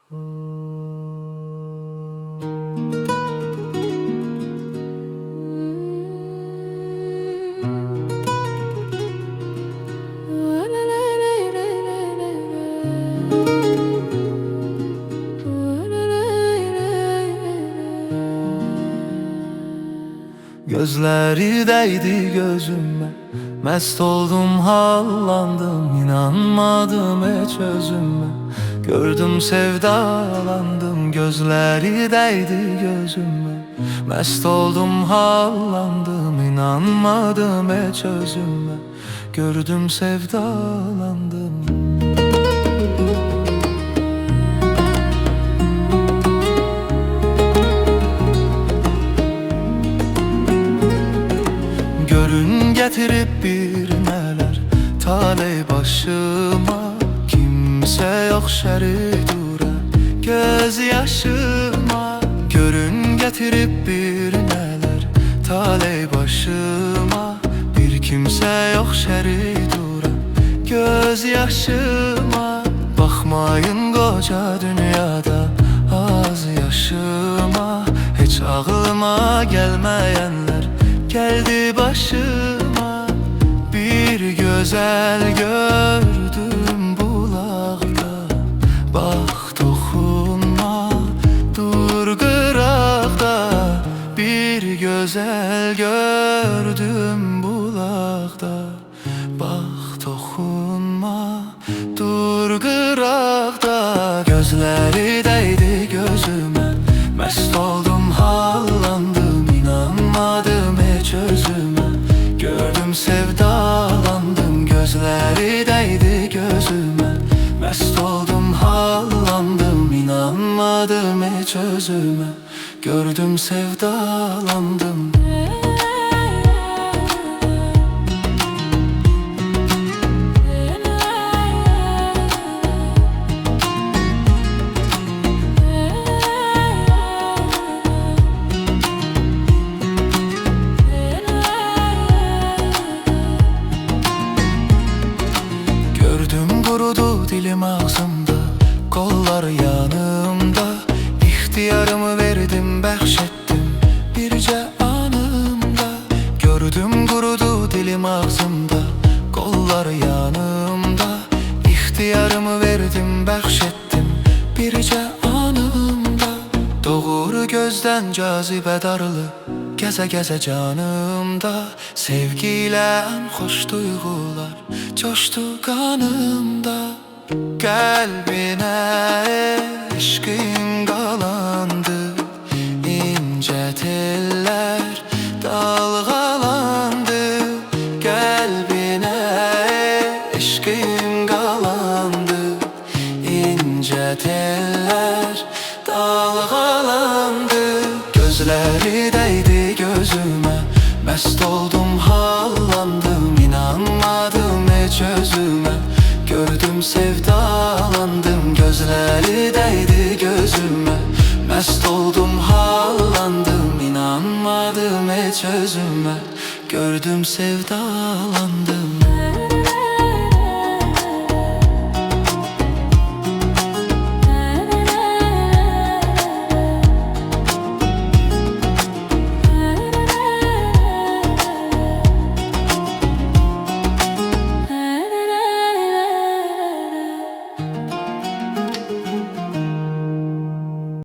Gözleri değdi gözüme, mest oldum, hallandım, inanmadım hiç özüme. Gördüm, sevdalandım, gözleri değdi gözüme, mest oldum, hallandım, inanmadım hiç özüme. Gördüm, sevdalandım. Görün getirip bir neler taley başıma, kimse yok şerik dura göz yaşıma. Görün getirip bir neler taley başıma, bir kimse yok şerik dura göz yaşıma. Bakmayın koca dünyada az yaşıma, hiç ağlıma gelmeyenler geldi başıma. Bir güzel gördüm bulakta, bak dokunma dur kırakta. Bir güzel gördüm bulakta, bak dokunma dur kırakta. Gözleri değdi gözüme, mest oldum, hallandım, inanmadım hiç özüme. Gördüm, sevdalandım, gözleri değdi gözüme, mest oldum, hallandım, inanmadım hiç özüme. Gördüm, sevdalandım. Kurudu dilim ağzımda, kollar yanımda. İhtiyarımı verdim, bəxşetdim bircə anımda. Gördüm, kurudu dilim ağzımda, kollar yanımda. İhtiyarımı verdim, bəxşetdim bircə anımda. Doğru gözden cazibədarlı, gəzə-gəzə canımda. Sevgiyle hoş duygular coştu kanımda. Kalbine eşkin qalandı, ince teller dalgalandı. Kalbine eşkin qalandı, ince teller dalgalandı. Gözleri değdi gözüme, mest oldum, hallandım, inanmadım hiç özüme. Gördüm, sevdalandım, gözleri değdi gözüme, mest oldum, hallandım, inanmadım hiç özüme. Gördüm, sevdalandım.